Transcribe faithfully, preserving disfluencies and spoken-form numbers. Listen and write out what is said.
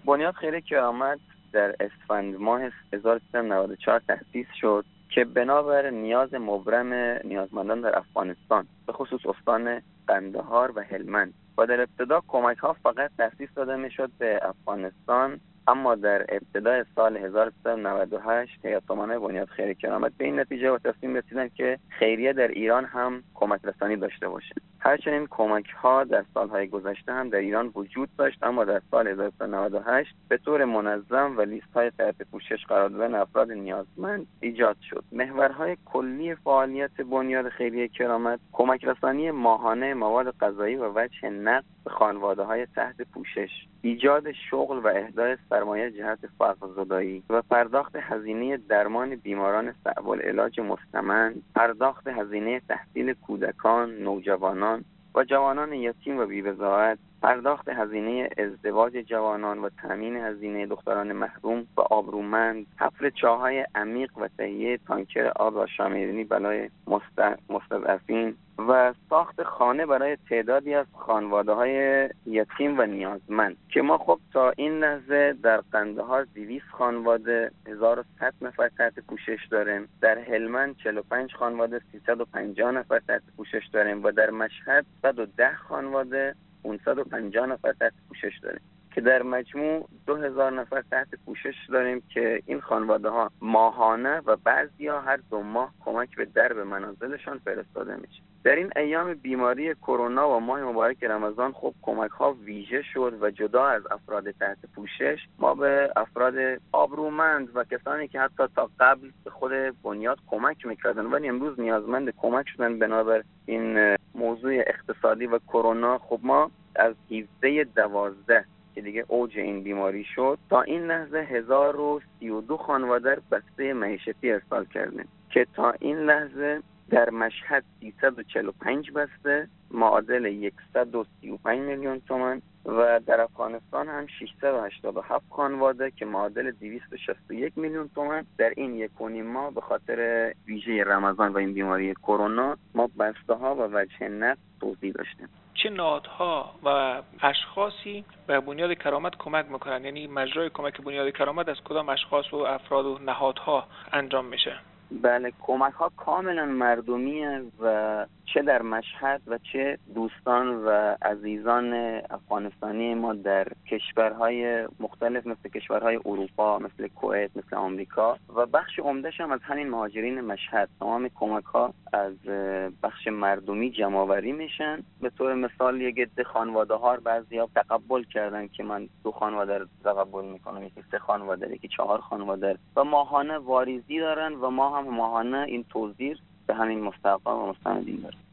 بنیاد خیریه کرامت در اسفند ماه هزار و سیصد و نود و چهار تأسیس شد که بنابر نیاز مبرم نیازمندان در افغانستان به خصوص استان قندهار و هلمند و در ابتدا کمک ها فقط تأسیس داده میشد به افغانستان، اما در ابتدای سال هزار و سیصد و نود و هشت هیئت امنای بنیاد خیریه کرامت به این نتیجه و تصمیم رسیدند که خیریه در ایران هم کمک رسانی داشته باشه. هرچنین کمک ها در سالهای گذشته هم در ایران وجود داشت، اما در سال هزار و سیصد و نود و هشت به طور منظم و لیست های تحت پوشش قرار دادن افراد نیازمند ایجاد شد. محورهای کلی فعالیت بنیاد خیریه کرامت کمک رسانی ماهانه مواد غذایی و وجه نقد به خانواده‌های تحت پوشش، ایجاد شغل و اهدای سرمایه جهت فقرزدایی و پرداخت هزینه درمان بیماران صعب العلاج مستمند، پرداخت هزینه تحصیل کودکان، نوجوانان و جوانان یتیم و بی‌بضاعت، پرداخت هزینه ازدواج جوانان و تامین هزینه دختران محروم و آبرومند، حفر چاه‌های عمیق و تهیه تانکر آب و شامیرنی برای مستضعفین و ساخت خانه برای تعدادی از خانواده‌های یتیم و نیازمند که ما خب تا این لحظه در قندهار دویست خانواده هزار و صد نفر تحت پوشش داریم، در هلمند چهل و پنج خانواده سیصد و پنجاه نفر تحت پوشش داریم و در مشهد صد و ده خانواده پانصد و پنجاه نفر تحت پوشش داریم که در مجموع دو هزار نفر تحت پوشش داریم که این خانواده ها ماهانه و بعضیا هر دو ماه کمک به درب منازلشان فرستاده میشه. در این ایام بیماری کرونا و ماه مبارک رمضان خب کمک ها ویژه شد و جدا از افراد تحت پوشش ما به افراد آبرومند و کسانی که حتی تا قبل به خود بنیاد کمک میکردن ولی امروز نیازمند کمک شدن بنابر این موضوع اقتصادی و کرونا، خب ما از هفده دوازده که دیگه اوج این بیماری شد تا این لحظه هزار و سی و دو خانواده بسته معیشتی ارسال کردیم که تا این لحظه در مشهد سیصد و چهل و پنج بسته معادل صد و سی و پنج میلیون تومان و در افغانستان هم ششصد و هشتاد و هفت خانواده که معادل دویست و شصت و یک میلیون تومان در این یک و نیم ماه به خاطر ویژه رمضان و این بیماری کرونا ما بسته ها و وجه نقد توزیع داشتیم. چه نهادها و اشخاصی به بنیاد کرامت کمک میکنن؟ یعنی مجرای کمک بنیاد کرامت از کدام اشخاص و افراد و نهادها انجام میشه؟ بله، کمک ها کاملا مردمیه و چه در مشهد و چه دوستان و عزیزان افغانستانی ما در کشورهای مختلف مثل کشورهای اروپا، مثل کویت، مثل آمریکا و بخش عمده‌ش هم از همین مهاجرین مشهد. تمام کمک ها از بخش مردمی جمع‌آوری میشن. به طور مثال یک عده خانواده ها بعضیا تقبل کردن که من دو خانواده رو تقبل میکنم، یکی سه خانواده، یکی چهار خانواده و ماهانه واریزی دارن و ما هم ماهانه این توزیع به همین مستحقان و مستندین داریم.